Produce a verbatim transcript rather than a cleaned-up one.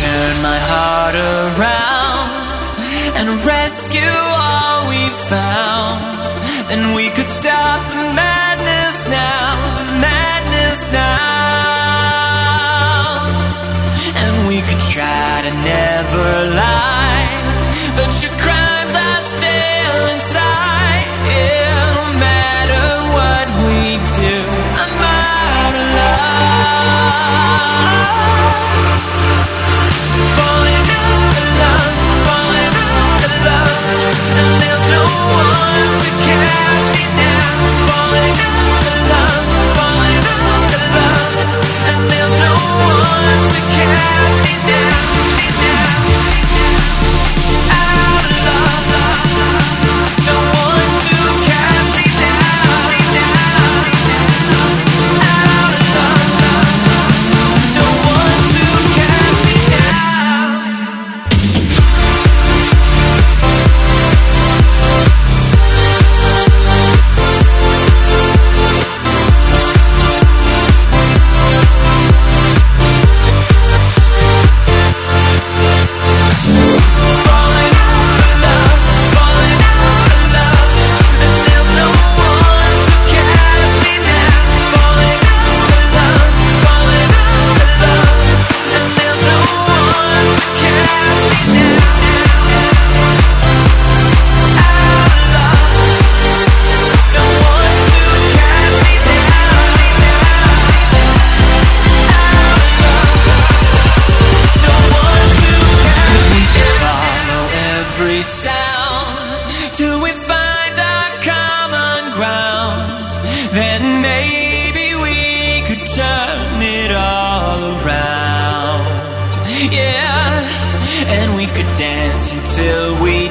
turn my heart around and rescue all we found, then we could stop the madness now, madness now. And we could try to never lie, but your crimes are still inside. Yeah, no matter what we do, I'm out of love. Falling out of love, falling out of love, and there's no one to catch me now. Falling out of love, falling out of love, and there's no one to catch me now. Out of love, no one to catch me now. Out of love, no one to catch me now. Falling out of love, falling out of love, and there's no one to catch me now. Falling out of love, falling out of love, and there's no one to catch me now. Out of love, no one to catch me now. Out of love, no one to catch me now. Follow every sound till we find our common ground. Then maybe we could turn it all around. Yeah, and we could dance until we